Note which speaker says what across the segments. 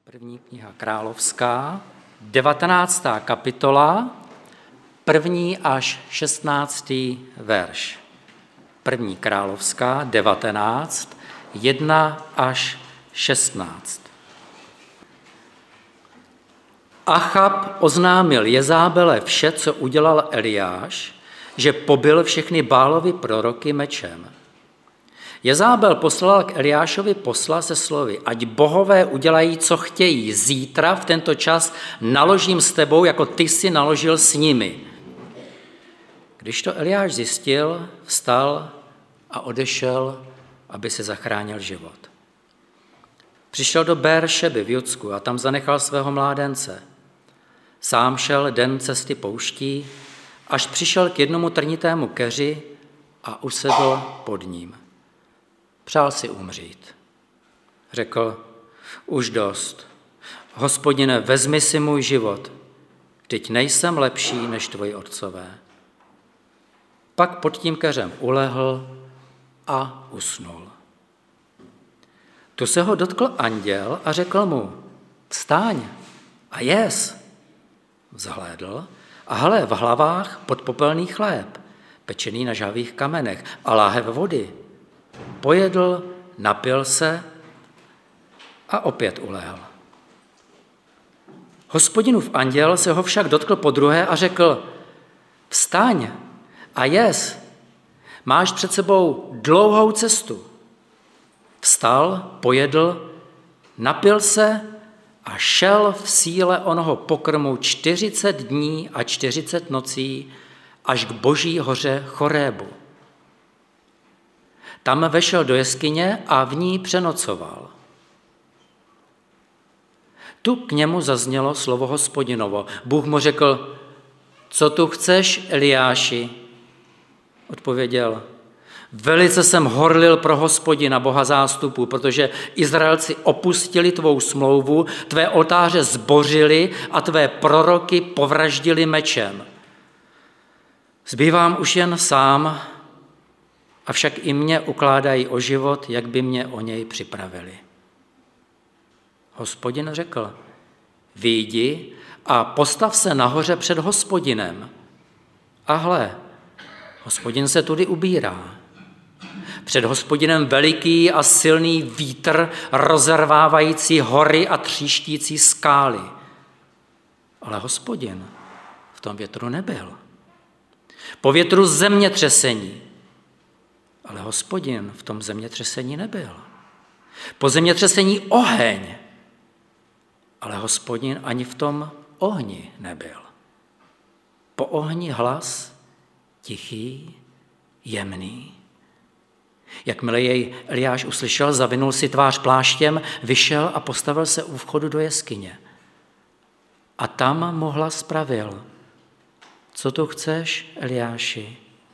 Speaker 1: První kniha Královská, 19. kapitola, 1. až 16. verš. První Královská, 19, 1 až 16. Achab oznámil Jezábele vše, co udělal Eliáš, že pobil všechny Bálovy proroky mečem. Jezábel poslal k Eliášovi posla se slovy: ať bohové udělají, co chtějí, zítra v tento čas naložím s tebou, jako ty jsi naložil s nimi. Když to Eliáš zjistil, vstal a odešel, aby si zachránil život. Přišel do Bér-šeby v Judsku a tam zanechal svého mládence. Sám šel den cesty pouští, až přišel k jednomu trnitému keři a usedl pod ním. Přál si umřít. Řekl: už dost. Hospodine, vezmi si můj život, vždyť nejsem lepší než tvoji otcové. Pak pod tím keřem ulehl a usnul. Tu se ho dotkl anděl a řekl mu: vstaň a jes. Vzhlédl a hle, v hlavách podpopelný chléb, pečený na žhavých kamenech a láhev vody. Pojedl, napil se a opět ulehl. Hospodinův anděl se ho však dotkl podruhé a řekl: vstaň a jes, máš před sebou dlouhou cestu. Vstal, pojedl, napil se a šel v síle onoho pokrmu 40 dní a 40 nocí až k Boží hoře Chorébu. Tam vešel do jeskyně a v ní přenocoval. Tu k němu zaznělo slovo Hospodinovo. Bůh mu řekl: co tu chceš, Eliáši? Odpověděl: velice jsem horlil pro Hospodina, Boha zástupů, protože Izraelci opustili tvou smlouvu, tvé oltáře zbořili a tvé proroky povraždili mečem. Zbývám už jen sám, avšak i mě ukládají o život, jak by mě o něj připravili. Hospodin řekl: vyjdi a postav se nahoře před Hospodinem. A hle, Hospodin se tudy ubírá. Před Hospodinem veliký a silný vítr, rozervávající hory a tříštící skály. Ale Hospodin v tom větru nebyl. Po větru zemětřesení. Ale Hospodin v tom zemětřesení nebyl. Po zemětřesení oheň. Ale Hospodin ani v tom ohni nebyl. Po ohni hlas tichý, jemný. Jakmile jej Eliáš uslyšel, zavinul si tvář pláštěm, vyšel a postavil se u vchodu do jeskyně. A tam mu hlas pravil: co tu chceš, Eliáši?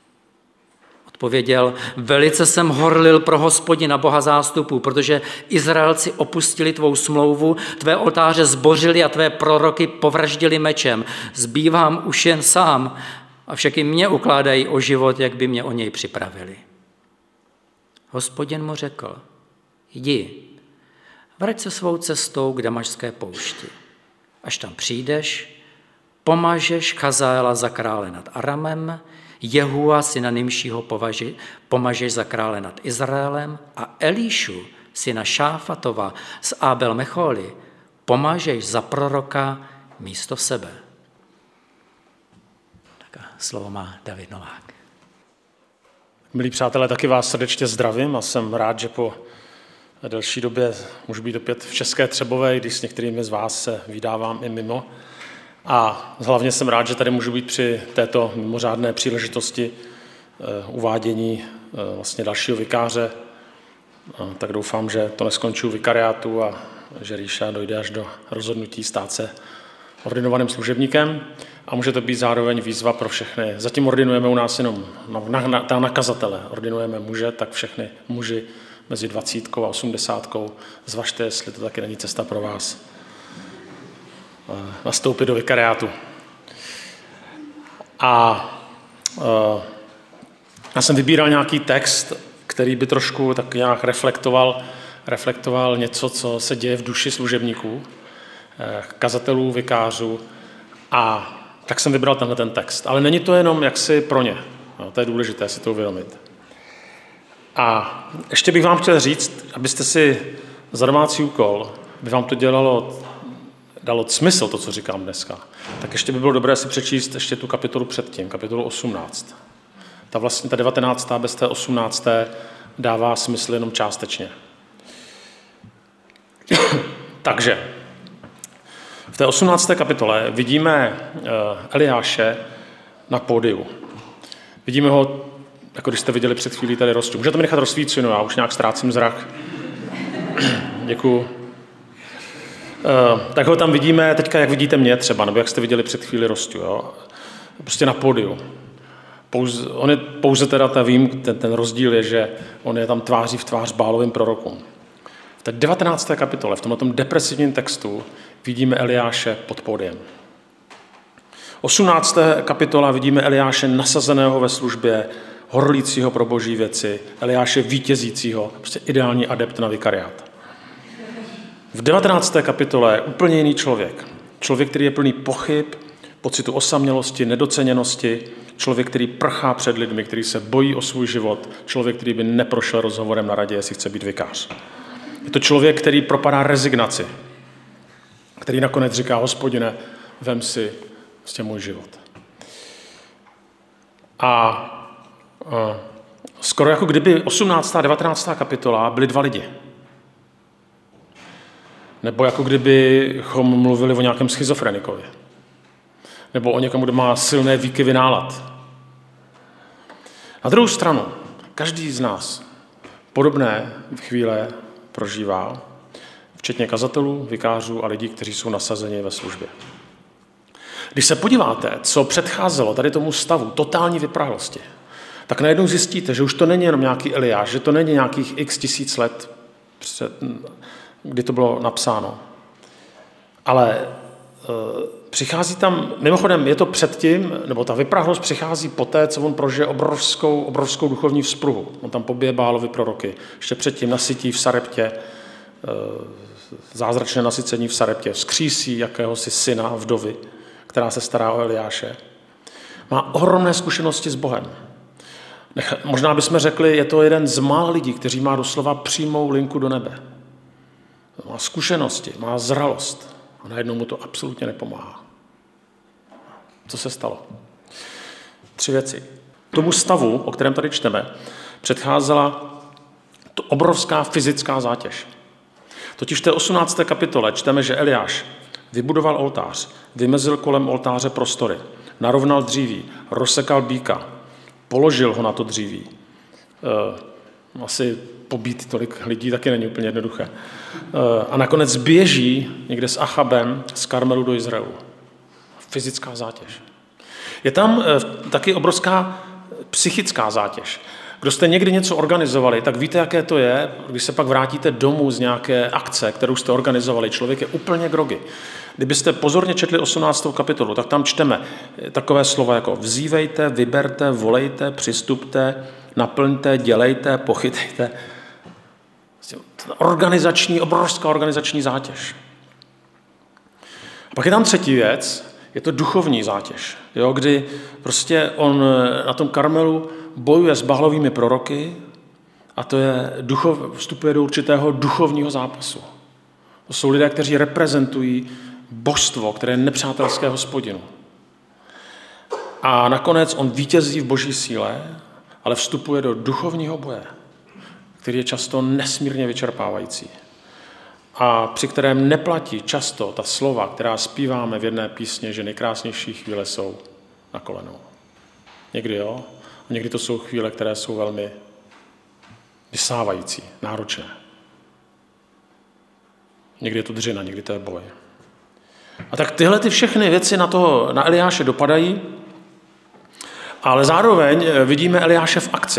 Speaker 1: Odpověděl: velice jsem horlil pro Hospodina, Boha zástupů, protože Izraelci opustili tvou smlouvu, tvé oltáře zbořili a tvé proroky povraždili mečem. Zbývám už jen sám, avšak i mě ukládají o život, jak by mě o něj připravili. Hospodin mu řekl: jdi, vrať se svou cestou k Damašské poušti. Až tam přijdeš, pomažeš Chazaela za krále nad Aramem, Jehua syna Nimšího pomažeš za krále nad Izraelem a Elíšu syna Šáfatova z Ábel Mecholi pomažeš za proroka místo sebe. Tak slovo má David Novák.
Speaker 2: Milí přátelé, taky vás srdečně zdravím a jsem rád, že po delší době můžu být opět v České Třebové, když s některými z vás se vydávám i mimo. A hlavně jsem rád, že tady můžu být při této mimořádné příležitosti uvádění vlastně dalšího vikáře. Tak doufám, že to neskončí u vikariátu a že Ríša dojde až do rozhodnutí stát se ordinovaným služebníkem. A může to být zároveň výzva pro všechny. Zatím ordinujeme u nás jenom na nakazatele. Ordinujeme muže, tak všechny muži mezi 20 a 80. Zvažte, jestli to taky není cesta pro vás nastoupit do vikariátu. A já jsem vybíral nějaký text, který by trošku tak nějak reflektoval něco, co se děje v duši služebníků. kazatelů, vikářů, a tak jsem vybral tenhle ten text. Ale není to jenom jaksi pro ně. No, to je důležité si to uvědomit. A ještě bych vám chtěl říct, abyste si za domácí úkol, by vám to dalo smysl, to, co říkám dneska, tak ještě by bylo dobré si přečíst ještě tu kapitolu předtím, kapitolu 18. Ta 19. bez té 18. dává smysl jenom částečně. Takže v té 18. kapitole vidíme Eliáše na pódiu. Vidíme ho, jako když jste viděli před chvílí tady rozču. Můžete mi nechat rozsvíceno, já už nějak ztrácím zrak. Děkuju. Tak ho tam vidíme teďka, jak vidíte mě třeba, nebo jak jste viděli před chvíli rozču. Jo? Prostě na pódiu. On je pouze teda ten rozdíl je, že on je tam tváří v tvář Bálovým prorokům. V té 19. kapitole, v tomto depresivním textu, vidíme Eliáše pod pódiem. 18. kapitola vidíme Eliáše nasazeného ve službě, horlícího pro boží věci, Eliáše vítězícího, prostě ideální adept na vikariát. V 19. kapitole je úplně jiný člověk. Člověk, který je plný pochyb, pocitu osamělosti, nedoceněnosti, člověk, který prchá před lidmi, který se bojí o svůj život, člověk, který by neprošel rozhovorem na radě, jestli chce být vikář. Je to člověk, který propadá rezignaci, který nakonec říká: Hospodine, vem si prostě můj život. A skoro jako kdyby 18. a 19. kapitola byly dva lidi. Nebo jako kdybychom mluvili o nějakém schizofrenikovi. Nebo o někom, kdo má silné výkyvy nálad. Na druhou stranu, každý z nás podobné chvíle prožívá, včetně kazatelů, vikářů a lidí, kteří jsou nasazeni ve službě. Když se podíváte, co předcházelo tady tomu stavu totální vyprahlosti, tak najednou zjistíte, že už to není jenom nějaký Eliáš, že to není nějakých x tisíc let, kdy to bylo napsáno. Ale přichází tam, mimochodem je to předtím, nebo ta vyprahlost přichází poté, co on prožije obrovskou duchovní vzpruhu. On tam pobije Bálovi proroky. Ještě předtím nasytí v Sareptě, zázračné nasycení v Sareptě, vzkřísí jakéhosi syna vdovy, která se stará o Eliáše. Má ohromné zkušenosti s Bohem. Možná bychom řekli, je to jeden z mála lidí, kteří má doslova přímou linku do nebe. Má zkušenosti, má zralost a najednou mu to absolutně nepomáhá. Co se stalo? 3 věci. Tomu stavu, o kterém tady čteme, předcházela to obrovská fyzická zátěž. Totiž v té 18. kapitole čteme, že Eliáš vybudoval oltář, vymezil kolem oltáře prostory, narovnal dříví, rozsekal býka, položil ho na to dříví. Asi pobít tolik lidí taky není úplně jednoduché. A nakonec běží někde s Achabem z Karmelu do Izraelu. Fyzická zátěž. Je tam taky obrovská psychická zátěž. Kdo jste někdy něco organizovali, tak víte, jaké to je, když se pak vrátíte domů z nějaké akce, kterou jste organizovali. Člověk je úplně grogy. Kdybyste pozorně četli 18. kapitolu, tak tam čteme takové slova jako vzívejte, vyberte, volejte, přistupte, naplňte, dělejte, pochytejte. Obrovská organizační zátěž. A pak je tam třetí věc, je to duchovní zátěž, jo, kdy prostě on na tom Karmelu bojuje s Bálovými proroky a to je vstupuje do určitého duchovního zápasu. To jsou lidé, kteří reprezentují božstvo, které je nepřátelské Hospodinu. A nakonec on vítězí v boží síle, ale vstupuje do duchovního boje, který je často nesmírně vyčerpávající. A při kterém neplatí často ta slova, která zpíváme v jedné písně, že nejkrásnější chvíle jsou na kolenou. Někdy jo, a někdy to jsou chvíle, které jsou velmi vysávající, náročné. Někdy je to dřina, někdy to je boj. A tak tyhle ty všechny věci na Eliáše dopadají, ale zároveň vidíme Eliáše v akci.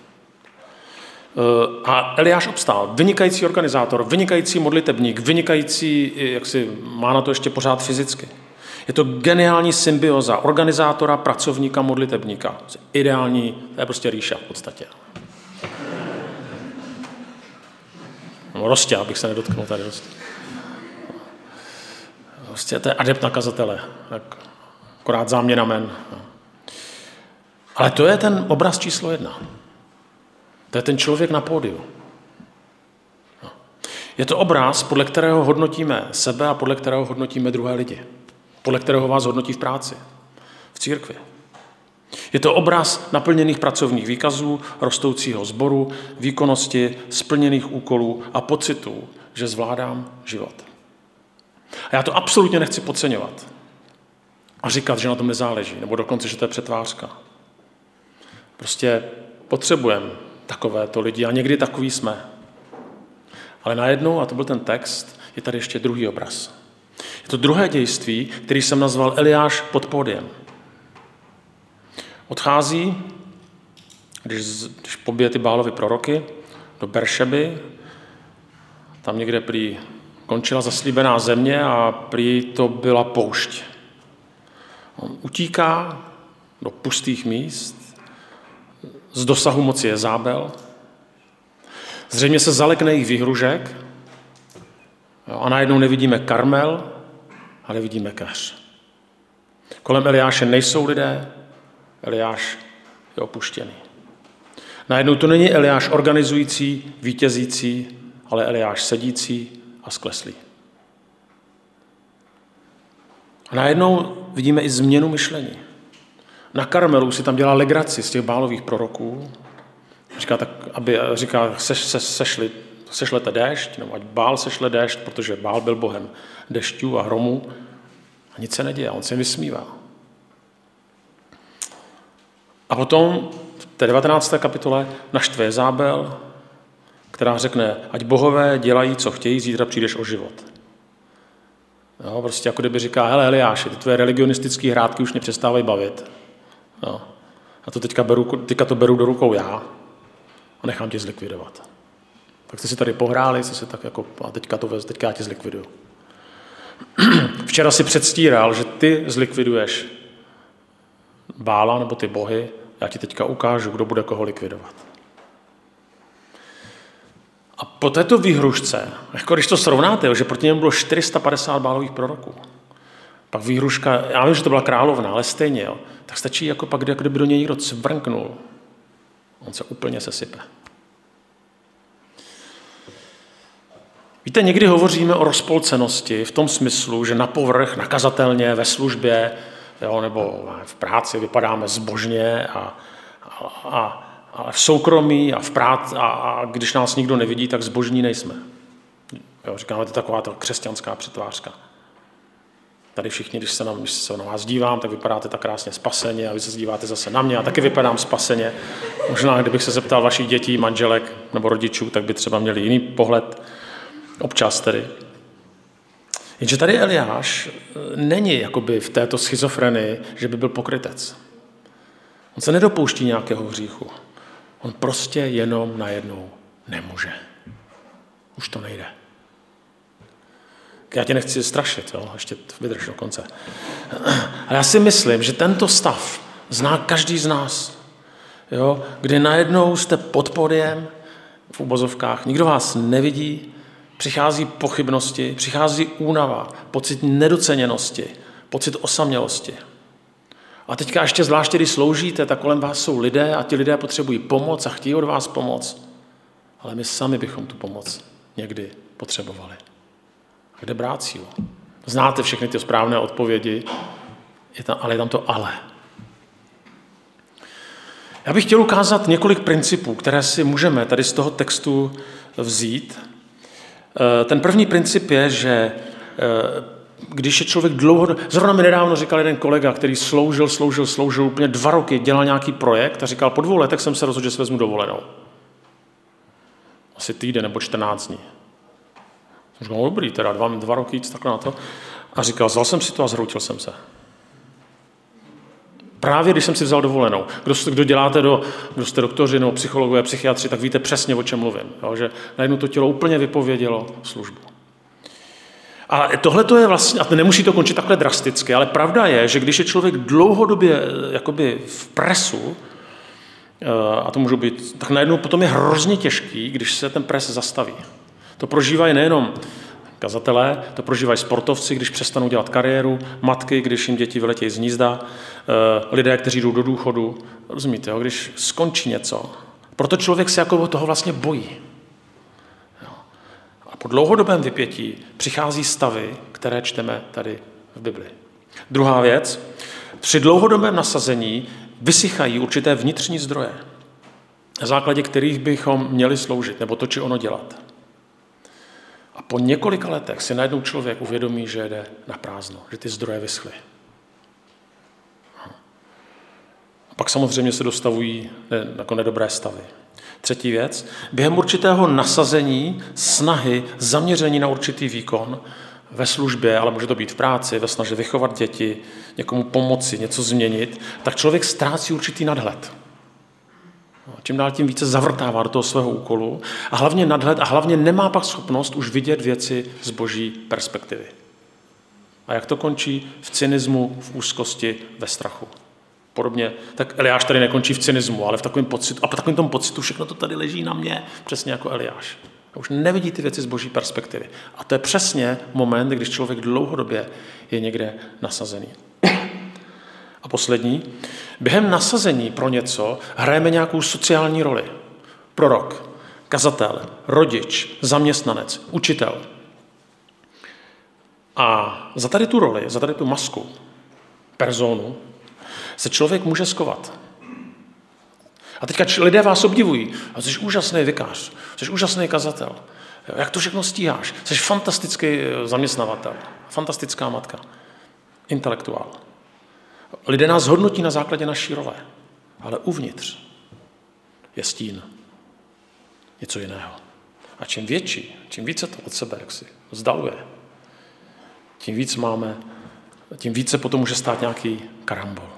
Speaker 2: A Eliáš obstál. Vynikající organizátor, vynikající modlitebník, vynikající, má na to ještě pořád fyzicky. Je to geniální symbioza organizátora, pracovníka, modlitebníka. Ideální, to je prostě Ríša v podstatě. No, Rostě, abych se nedotknul tady. Prostě to je adept na kazatele, tak akorát záměna men. Ale to je ten obraz číslo 1. To je ten člověk na pódiu. Je to obraz, podle kterého hodnotíme sebe a podle kterého hodnotíme druhé lidi. Podle kterého vás hodnotí v práci, v církvi. Je to obraz naplněných pracovních výkazů, rostoucího sboru, výkonnosti, splněných úkolů a pocitů, že zvládám život. A já to absolutně nechci podceňovat a říkat, že na tom nezáleží, nebo dokonce, že to je přetvářka. Prostě potřebujeme takovéto lidi a někdy takový jsme. Ale najednou, a to byl ten text, je tady ještě druhý obraz. Je to druhé dějství, který jsem nazval Eliáš pod pódiem. Odchází, když pobije ty Bálovy proroky, do Beršeby, tam někde prý končila zaslíbená země a prý to byla poušť. On utíká do pustých míst, z dosahu moci Jezábel, zřejmě se zalekne jejich výhružek a najednou nevidíme Karmel, ale vidíme keř. Kolem Eliáše nejsou lidé, Eliáš je opuštěný. Najednou to není Eliáš organizující, vítězící, ale Eliáš sedící a skleslý. A najednou vidíme i změnu myšlení. Na Karmelu si tam dělá legraci z těch Bálových proroků. Říká, sešlete déšť, nebo ať Bál sešle déšť, protože Bál byl bohem dešťů a hromů. A nic se neděje, on se vysmívá. A potom v té 19. kapitole naštve Jezábel, která řekne, ať bohové dělají, co chtějí, zítra přijdeš o život. Jo, prostě jako kdyby říká, hele Eliáši, ty tvoje religionistické hrátky už mě přestávají bavit. Jo. A to teďka to beru do rukou já a nechám tě zlikvidovat. Tak jste si tady pohráli, a teďka já tě zlikviduju. Včera si předstíral, že ty zlikviduješ Bála nebo ty bohy, já ti teďka ukážu, kdo bude koho likvidovat. A po této výhrušce, jako když to srovnáte, že proti němu bylo 450 Bálových proroků, pak výhruška, já vím, že to byla královna, ale stejně, jo, tak stačí jako pak, kdyby do něj někdo cvrknul. On se úplně sesype. Víte, někdy hovoříme o rozpolcenosti v tom smyslu, že na povrch, nakazatelně, ve službě, jo, nebo v práci vypadáme zbožně a v soukromí a když nás nikdo nevidí, tak zbožní nejsme. Jo, říkáme, to je taková ta křesťanská přetvářka. Tady všichni, když se na vás dívám, tak vypadáte tak krásně spaseně a vy se díváte zase na mě a taky vypadám spaseně. Možná, kdybych se zeptal vašich dětí, manželek nebo rodičů, tak by třeba měli jiný pohled. Občas tedy. Jenže tady Eliáš není jakoby v této schizofrenii, že by byl pokrytec. On se nedopouští nějakého hříchu. On prostě jenom najednou nemůže. Už to nejde. Já tě nechci strašit, jo? Ještě vydrž do konce. Ale já si myslím, že tento stav zná každý z nás, jo? Kdy najednou jste pod pódiem, v uvozovkách, nikdo vás nevidí, přichází pochybnosti, přichází únava, pocit nedoceněnosti, pocit osamělosti. A teďka ještě zvláště, když sloužíte, tak kolem vás jsou lidé a ti lidé potřebují pomoc a chtějí od vás pomoc. Ale my sami bychom tu pomoc někdy potřebovali. A kde brát sílu? Znáte všechny ty správné odpovědi, ale je tam to ale. Já bych chtěl ukázat několik principů, které si můžeme tady z toho textu vzít. Ten první princip je, že když je člověk zrovna mi nedávno říkal jeden kolega, který sloužil úplně 2 roky, dělal nějaký projekt a říkal, po 2 letech jsem se rozhodl, že si vezmu dovolenou. Asi týden nebo 14 dní. Jsem říkal, dobrý, teda 2 roky jít takhle na to. A říkal, vzal jsem si to a zhroutil jsem se. Právě když jsem si vzal dovolenou. Kdo děláte kdo jste doktoři nebo psychologové, psychiatři, tak víte přesně, o čem mluvím. Jo? Že najednou to tělo úplně vypovědělo službu. A tohle to je vlastně, a nemusí to končit takhle drasticky, ale pravda je, že když je člověk dlouhodobě jakoby v presu, a to může být, tak najednou potom je hrozně těžký, když se ten pres zastaví. To prožívají nejenom Kazatelé to prožívají sportovci, když přestanou dělat kariéru, matky, když jim děti vyletějí z hnízda, lidé, kteří jdou do důchodu. Rozumíte, jo? Když skončí něco. Proto člověk se jako toho vlastně bojí. Jo. A po dlouhodobém vypětí přichází stavy, které čteme tady v Bibli. Druhá věc, při dlouhodobém nasazení vysychají určité vnitřní zdroje, na základě kterých bychom měli sloužit, nebo to, či ono dělat. A po několika letech si najednou člověk uvědomí, že jde na prázdno, že ty zdroje vyschly. A pak samozřejmě se dostavují jako nedobré stavy. Třetí věc, během určitého nasazení, snahy, zaměření na určitý výkon ve službě, ale může to být v práci, ve snaze vychovat děti, někomu pomoci, něco změnit, tak člověk ztrácí určitý nadhled. Čím dál tím více zavrtává do toho svého úkolu a hlavně nadhled a hlavně nemá pak schopnost už vidět věci z boží perspektivy. A jak to končí? V cynismu, v úzkosti, ve strachu. Podobně, tak Eliáš tady nekončí v cynismu, ale v takovém pocitu, a po takovém tom pocitu všechno to tady leží na mě, přesně jako Eliáš. A už nevidí ty věci z boží perspektivy. A to je přesně moment, když člověk dlouhodobě je někde nasazený. A poslední, během nasazení pro něco hrajeme nějakou sociální roli. Prorok, kazatel, rodič, zaměstnanec, učitel. A za tady tu roli, za tady tu masku, personu, se člověk může skovat. A teďka lidé vás obdivují. A jsi úžasný vikář, jsi úžasný kazatel. Jak to všechno stíháš? Jsi fantastický zaměstnavatel, fantastická matka, intelektuál. Lidé nás hodnotí na základě naší role, ale uvnitř je stín. Něco jiného. A čím větší, čím více to od sebe jaksi vzdaluje, tím více potom může stát nějaký karambol.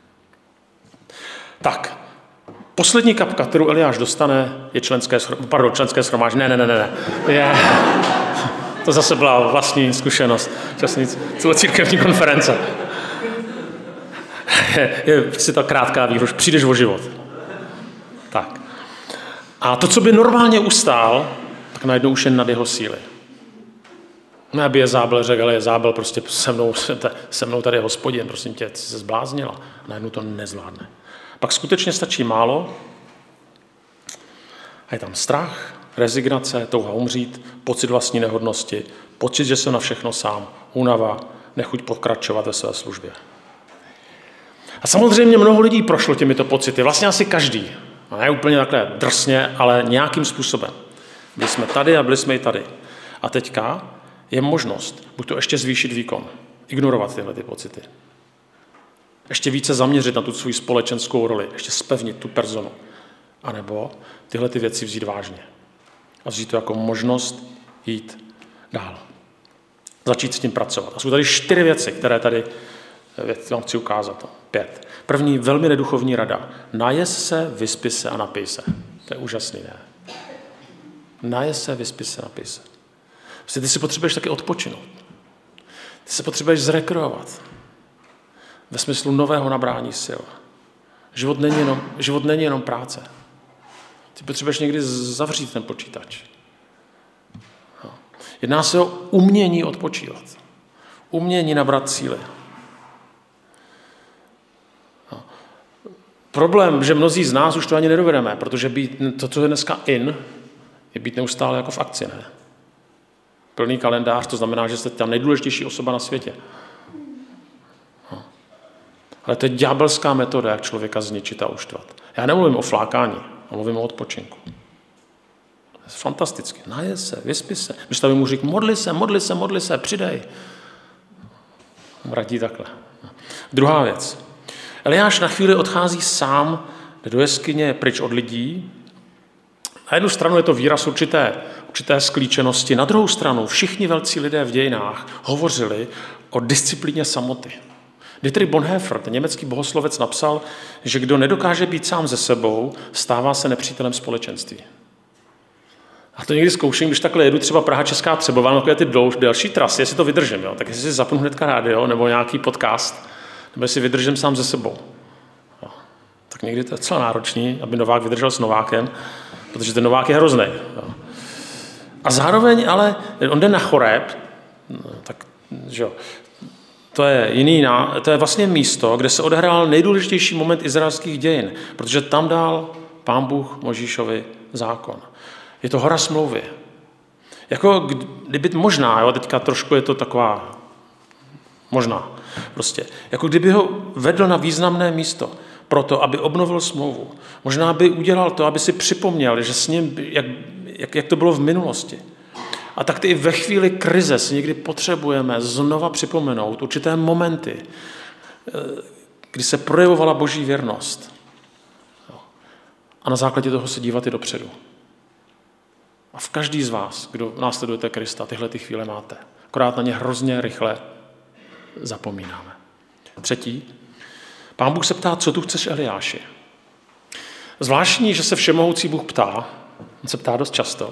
Speaker 2: Tak, poslední kapka, kterou Eliáš dostane, je členské shromáždění. Ne. To zase byla vlastní zkušenost. Celocírkevní konference. Je si ta krátká výhruž, přijdeš o život. Tak. A to, co by normálně ustál, tak najednou už je nad jeho síly. Ne, aby Jezábel řekl, ale Jezábel prostě se mnou tady je Hospodin, prosím tě, jsi se zbláznila. A najednou to nezvládne. Pak skutečně stačí málo a je tam strach, rezignace, touha umřít, pocit vlastní nehodnosti, pocit, že jsem na všechno sám, únava, nechuť pokračovat ve své službě. A samozřejmě mnoho lidí prošlo těmito pocity, vlastně asi každý. A ne úplně takhle drsně, ale nějakým způsobem. Byli jsme tady a byli jsme i tady. A teďka je možnost buď to ještě zvýšit výkon, ignorovat tyhle ty pocity. Ještě více zaměřit na tu svou společenskou roli, ještě zpevnit tu personu. A nebo tyhle ty věci vzít vážně. A vzít to jako možnost jít dál. Začít s tím pracovat. A jsou tady 4 věci, které tady vám chci ukázat. 5. První, velmi neduchovní rada. Najez se, vyspi se a napij se. To je úžasný, ne? Najez se, vyspi se, napij se. Ty si potřebuješ taky odpočinout. Ty se potřebuješ zrekreovat. Ve smyslu nového nabrání sil. Život není jenom práce. Ty potřebuješ někdy zavřít ten počítač. No. Jedná se o umění odpočívat. Umění nabrat síly. No. Problém, že mnozí z nás už to ani nedovedeme, protože to, co je dneska je být neustále jako v akci, ne? Plný kalendář, to znamená, že jste ta nejdůležitější osoba na světě. No. Ale to je ďábelská metoda, jak člověka zničit a uštvat. Já nemluvím o flákání, a mluvím o odpočinku. To je fantasticky. Najez se, vyspi se. Když mu řík, modli se, přidej. Radí takhle. Druhá věc. Eliáš na chvíli odchází sám, jde do jeskyně, pryč od lidí. Na jednu stranu je to výraz určité sklíčenosti, na druhou stranu všichni velcí lidé v dějinách hovořili o disciplíně samoty. Dietrich Bonhoeffer, ten německý bohoslovec, napsal, že kdo nedokáže být sám ze sebou, stává se nepřítelem společenství. A to někdy zkouším, když takhle jedu třeba Praha-Česká Třebová, takové ty delší trasy, jestli to vydržím, jo? Tak jestli si zapnu hnedka rádio nebo nějaký podcast, nebo jestli vydržím sám ze sebou. Jo. Tak někdy to je celé náročný, aby Novák vydržel s Novákem, protože ten Novák je hrozný. Jo. A zároveň ale on jde na Choreb, tak, že jo, to je vlastně místo, kde se odehrál nejdůležitější moment izraelských dějin, protože tam dal Pán Bůh Mojžíšovi zákon. Je to hora smlouvy. Jako kdyby možná, jo, teďka trošku je to taková možná, prostě, jako kdyby ho vedl na významné místo proto, aby obnovil smlouvu. Možná by udělal to, aby si připomněl, že s ním, jak to bylo v minulosti. A tak i ve chvíli krize si někdy potřebujeme znova připomenout určité momenty, kdy se projevovala Boží věrnost. A na základě toho se dívat i dopředu. A v každý z vás, kdo následujete Krista, tyhle ty chvíle máte. Akorát na ně hrozně rychle zapomínáme. 3. Pán Bůh se ptá, co tu chceš, Eliáši? Zvláštní, že se všemohoucí Bůh ptá, on se ptá dost často.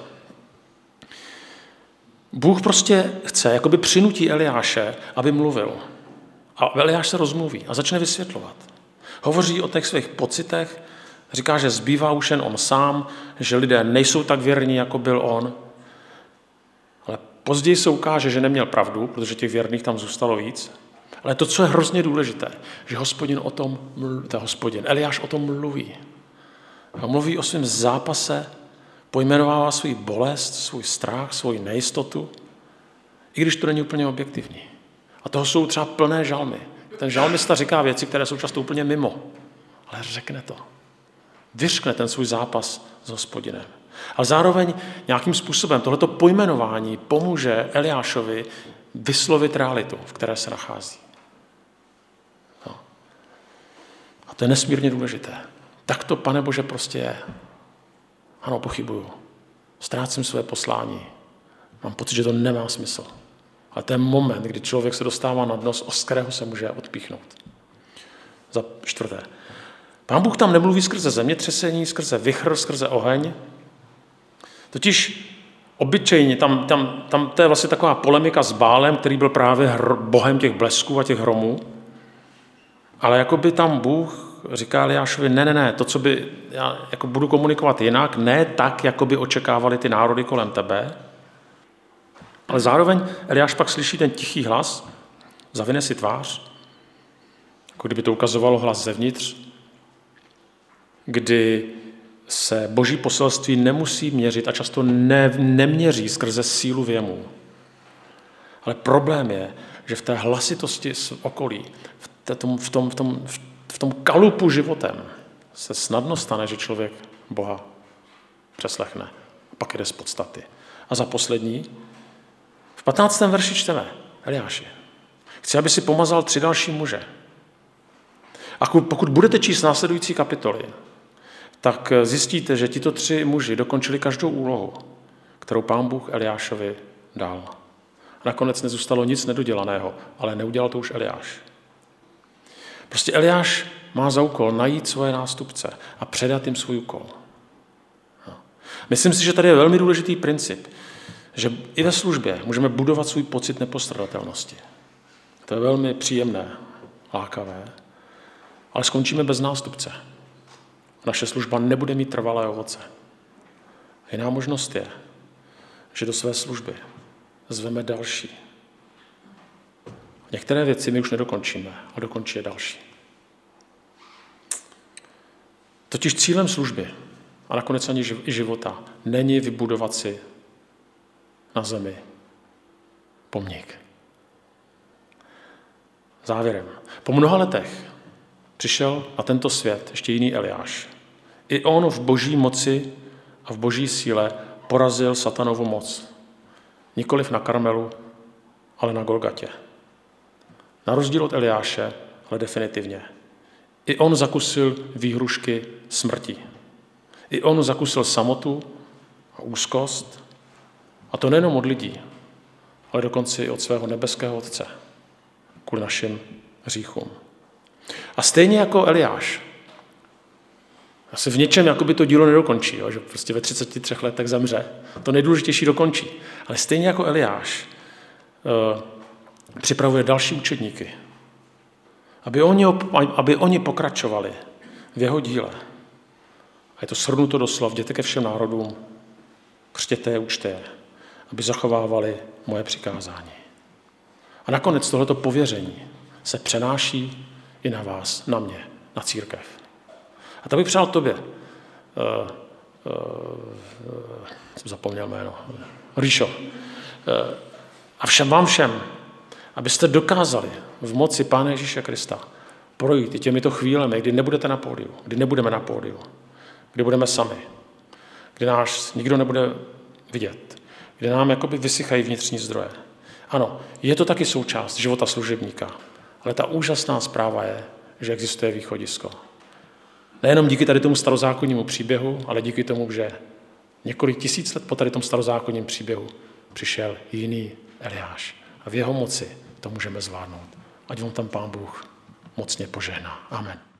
Speaker 2: Bůh prostě chce, jakoby přinutí Eliáše, aby mluvil. A Eliáš se rozmluví a začne vysvětlovat. Hovoří o těch svých pocitech, říká, že zbývá už jen on sám, že lidé nejsou tak věrní, jako byl on. Ale později se ukáže, že neměl pravdu, protože těch věrných tam zůstalo víc. Ale to, co je hrozně důležité, že Eliáš o tom mluví. A mluví o svém zápase, pojmenovává svou bolest, svůj strach, svou nejistotu, i když to není úplně objektivní. A toho jsou třeba plné žalmy. Ten žalmista říká věci, které jsou často úplně mimo, ale řekne to. Vyřkne ten svůj zápas s Hospodinem. Ale zároveň nějakým způsobem tohleto pojmenování pomůže Eliášovi vyslovit realitu, v které se nachází. No. A to je nesmírně důležité. Tak to, Pane Bože, prostě je. Ano, pochybuju. Ztrácím své poslání. Mám pocit, že to nemá smysl. Ale to je moment, kdy člověk se dostává na dno, z kterého se může odpíchnout. Za 4. Pán Bůh tam nemluví skrze zemětřesení, skrze vichr, skrze oheň. Totiž obyčejně, tam to je vlastně taková polemika s Bálem, který byl právě bohem těch blesků a těch hromů. Ale jako by tam Bůh říká Eliášovi, ne, to, co by, já jako budu komunikovat jinak, ne tak, jako by očekávali ty národy kolem tebe. Ale zároveň Eliáš pak slyší ten tichý hlas, zavine si tvář, jako kdyby to ukazovalo hlas zevnitř, kdy se Boží poselství nemusí měřit a často neměří skrze sílu věmu. Ale problém je, že v té hlasitosti z okolí, v tom kalupu životem se snadno stane, že člověk Boha přeslechne. A pak jde z podstaty. A za poslední, v 15. verši čteme, Eliáši, chci, aby si pomazal 3 další muže. A pokud budete číst následující kapitoly, tak zjistíte, že tito 3 muži dokončili každou úlohu, kterou Pán Bůh Eliášovi dal. Nakonec nezůstalo nic nedodělaného, ale neudělal to už Eliáš. Prostě Eliáš má za úkol najít svoje nástupce a předat jim svůj úkol. Myslím si, že tady je velmi důležitý princip, že i ve službě můžeme budovat svůj pocit nepostradatelnosti. To je velmi příjemné, lákavé, ale skončíme bez nástupce. Naše služba nebude mít trvalé ovoce. Jiná možnost je, že do své služby zveme další. Některé věci my už nedokončíme, a dokončí je další. Totiž cílem služby a nakonec ani života není vybudovat si na zemi pomník. Závěrem. Po mnoha letech přišel na tento svět ještě jiný Eliáš. I on v boží moci a v boží síle porazil satanovu moc. Nikoliv na Karmelu, ale na Golgatě. Na rozdíl od Eliáše, ale definitivně. I on zakusil výhrušky smrti. I on zakusil samotu a úzkost. A to nejenom od lidí, ale dokonce i od svého nebeského Otce. Kvůli našim hříchům. A stejně jako Eliáš, asi v něčem jakoby to dílo nedokončí, jo, že prostě ve 33 letech zemře. To nejdůležitější dokončí. Ale stejně jako Eliáš připravuje další učedníky, aby oni pokračovali v jeho díle. A je to shrnuto doslov, jděte ke všem národům, křtěte je, učte je. aby zachovávali moje přikázání. A nakonec tohleto pověření se přenáší i na vás, na mě, na církev. A to bych přál tobě. Jsem zapomněl jméno. Ríšo. A vám všem, abyste dokázali v moci Pána Ježíše Krista projít i těmito chvílemi, kdy nebudete na pódiu, kdy nebudeme na pódiu, kdy budeme sami, kdy nás nikdo nebude vidět, kdy nám jakoby vysychají vnitřní zdroje. Ano, je to taky součást života služebníka, ale ta úžasná zpráva je, že existuje východisko. Nejenom díky tady tomu starozákonnímu příběhu, ale díky tomu, že několik tisíc let po tady tom starozákonním příběhu přišel jiný Eliáš. A v jeho moci to můžeme zvládnout. Ať vám tam Pán Bůh mocně požehná. Amen.